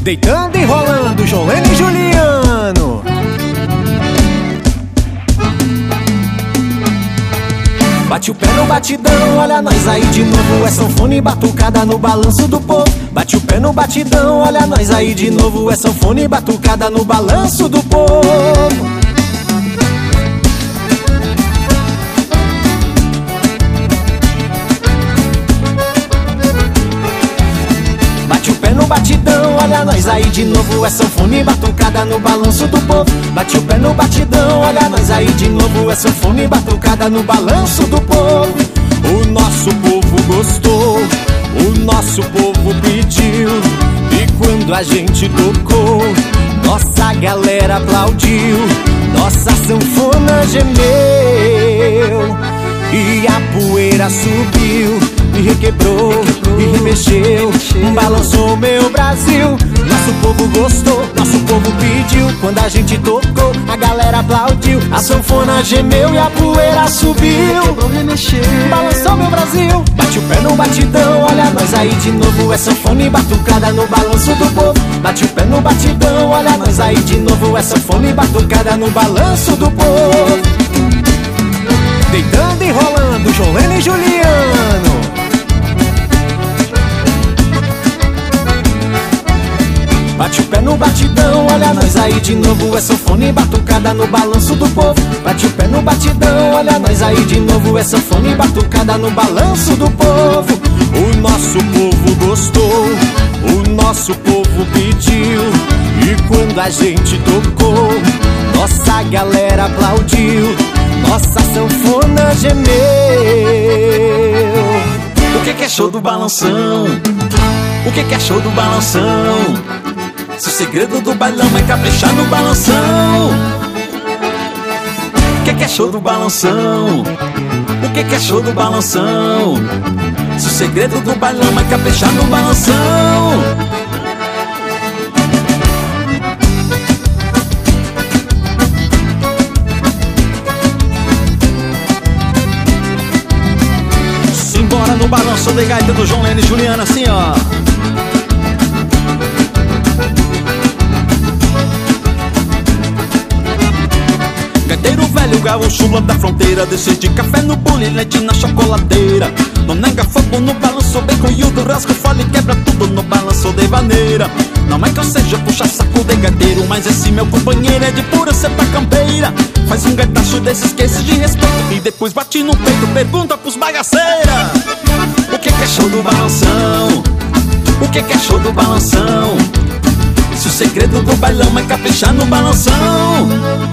Deitando e rolando, Jolene e Juliano. Bate o pé no batidão, olha nós aí de novo. É sanfona e batucada no balanço do povo. Bate o pé no batidão, olha nós aí de novo. É sanfona e batucada no balanço do povo. Bate o pé no batidão, olha nós aí de novo. É sanfona e batucada no balanço do povo. Bate o pé no batidão, olha nós aí de novo. É sanfona e batucada no balanço do povo. O nosso povo gostou, o nosso povo pediu. E quando a gente tocou, nossa galera aplaudiu. Nossa sanfona gemeu e a poeira subiu, e requebrou, e remexeu, balançou meu Brasil. Nosso povo gostou, nosso povo pediu. Quando a gente tocou, a galera aplaudiu. A sanfona gemeu e a poeira subiu, quebrou, remexeu, balançou meu Brasil. Bate o pé no batidão, olha nós aí de novo. É sanfona e batucada no balanço do povo. Bate o pé no batidão, olha nós aí de novo. É sanfona e batucada no balanço do povo. Deitando e rolando, Jolene e Juliano. Bate o pé no batidão, olha nós aí de novo. É sanfona e batucada no balanço do povo. Bate o pé no batidão, olha nós aí de novo. É sanfona e batucada no balanço do povo. O nosso povo gostou, o nosso povo pediu. E quando a gente tocou, nossa galera aplaudiu. Nossa sanfona gemeu. O que é show do balanção? O que é show do balanção? Se o segredo do bailão é caprichar no balanção. O que é show do balanção? O que é show do balanção? Se o segredo do bailão é caprichar no balanção. Simbora no balanço de gaita do Jolene e Juliano, assim ó. Gaiteiro velho, gaúcho lá da fronteira, descer de café no bule, leite na chocoladeira. Não nega fogo no balanço, bem coiudo, rasga, fala e quebra tudo no balanço de vaneira. Não é que eu seja puxa-saco de gaiteiro, mas esse meu companheiro é de pura cepa campeira. Faz um gaitacho desses que esses de respeito e depois bate no peito, pergunta pros bagaceira. O que é show do balanção? O que é show do balanção? Se o segredo do bailão é caprichar no balanção.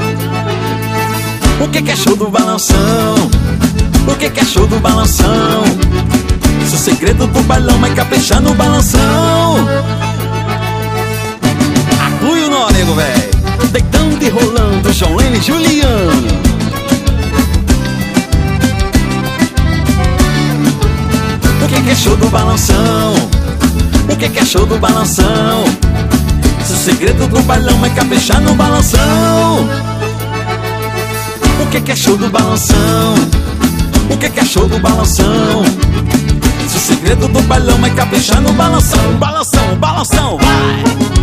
O que é show do balanção? O que é show do balanção? Se o segredo do bailão é caprichar no balanção. Aplui o nó, nego véi. Deitando e rolando, Jolene e Juliano. O que é show do balanção? O que é show do balanção? Se o segredo do bailão é caprichar no balanção. O que é show do balanção? O que é show do balanção? Se o segredo do bailão é caprichar no balanção. Balanção, balanção, vai!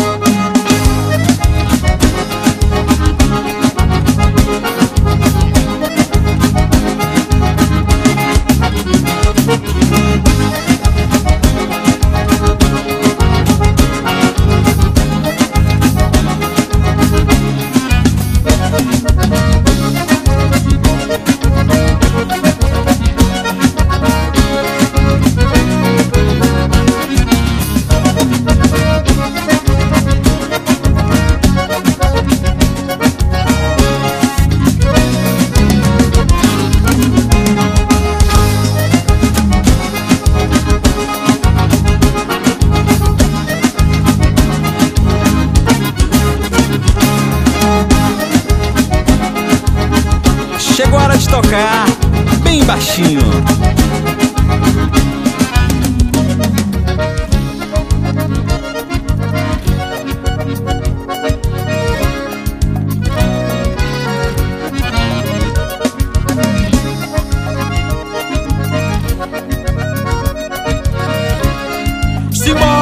Chegou a hora de tocar bem baixinho. Simbora!